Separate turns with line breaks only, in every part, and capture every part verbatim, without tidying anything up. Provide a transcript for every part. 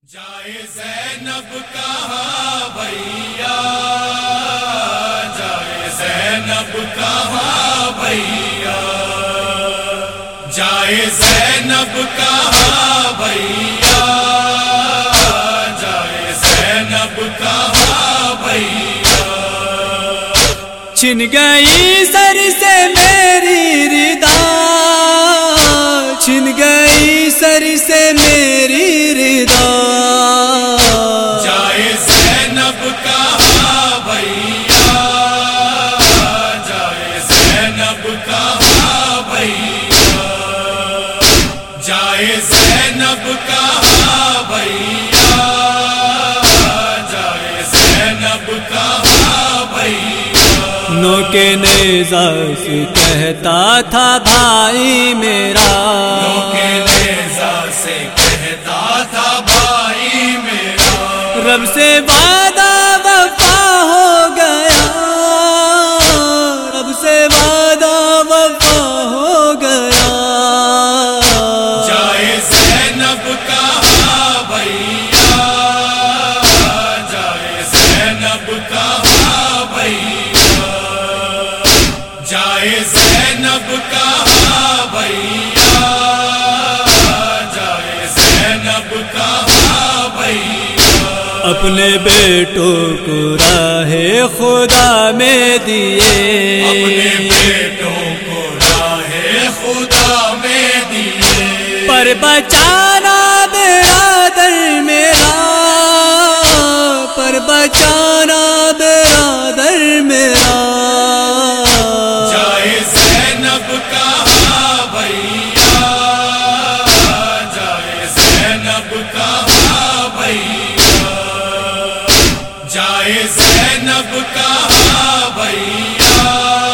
جائے زینب کہاں بھیا، جائے زینب کہاں بھیا، جائے زینب کہاں بھیا، جائے زینب کہاں بھیا۔
چھن گئی سر سے میری ردا، چھن گئی سر سے میری ردا،
جائے زینب کہاں بھیا، جائے زینب کہاں بھیا، جائے زینب کہاں بھیا، جائے زینب کہاں بھیا۔
نو کے نیزہ سے کہتا تھا بھائی میرا،
نو کے نیزہ سے کہتا تھا بھائی میرا،
رب سے وعدہ وفا ہو گیا، رب سے وعدہ وفا ہو گیا۔
جائے زینب کہاں بھیا، جائے زینب کہاں بھیا، جائے زینب کہاں بھیا، جائے زینب کہاں بھیا۔
اپنے بیٹوں کو راہ خدا میں دیے،
اپنے بیٹوں کو راہ خدا میں دیے،
پر بچانا برادر میرا، پر بچانا برادر میرا۔
جائے زینب کہاں بھیا، جائے زینب کہاں بھیا، جائے زینب کہاں بھیا،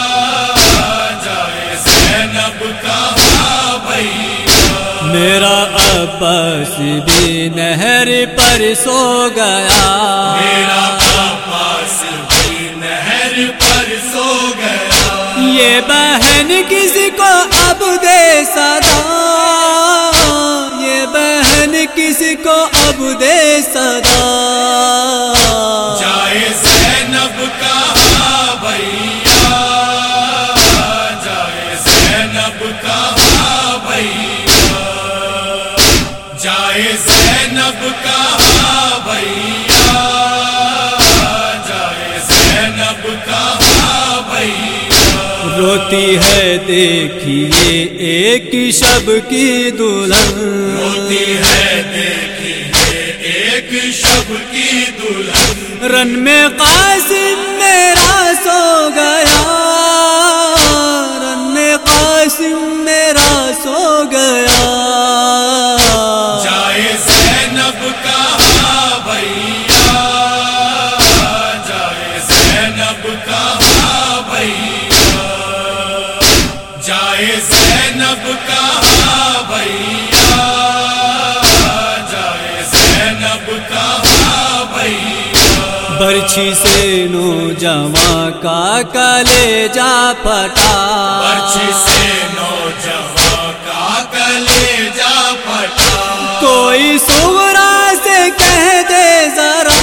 جائے زینب کہاں بھیا۔
میرا عباس بھی نہر پر سو گیا،
میرا عباس بھی نہر پر سو گیا،
یہ بہن کسی کو اب دے صدا، یہ بہن کسی کو اب دے صدا۔
جائے زینب کہاں بھیا، جائے زینب کہاں بھیا، جائے زینب کہاں بھیا، جائے زینب کہاں بھیا۔
روتی ہے دیکھیے ایک شب کی دلہن،
روتی ہے دیکھیے ایک شب کی دلہن،
رن میں قاسم میرا سو گیا، رن میں قاسم میرا سو گیا۔
جائے زینب کہاں بھیا، جائے زینب کہاں بھیا، جائے زینب کہاں بھیا، جائے زینب کہاں بھیا۔
برچھی سے نوجواں کا کلیجہ پھٹا،
برچھی سے نوجواں کا کلیجہ پھٹا،
کوئی صغرا سے کہہ دے ذرا،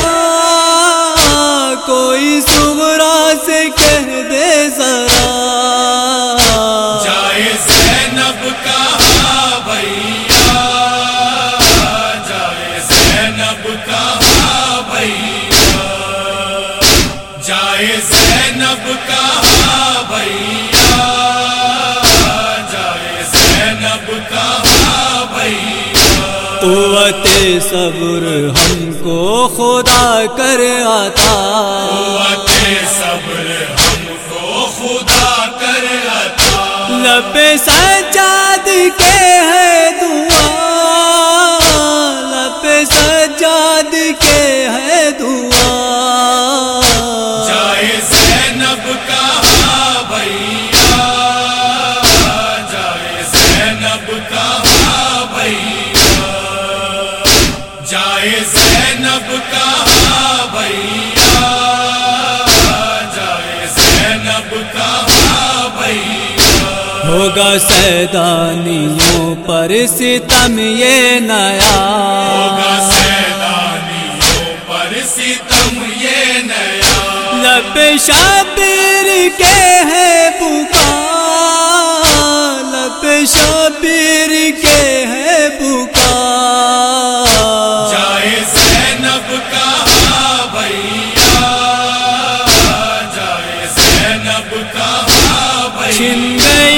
کوئی صغرا سے کہہ دے ذرا۔
جائے زینب کہاں بھیا، جائے زینب کہاں بھیا، جائے زینب کہاں بھیا، جائے زینب کہاں بھیا۔
قوت صبر ہم کو خدا کر عطا،
قوت صبر ہم کو خدا کر عطا،
لب سجاد کے ہے دعا، لب سجاد کے ہے دعا۔
جائے زینب کہاں بھیا، جائے زینب کہاں بھیا، جائے زینب کہاں بھیا، جائے زینب کہاں بھیا۔
ہوگا سیدانیوں پر ستم یہ نیا،
ہوگا سیدانیوں ستم یہ نیا
لب شبیر کے ہے پکار، لب شبیر کے ہے پکار،
جائے زینب کہاں بھیا، جائے زینب کہاں
چھن
بھیا،
گئی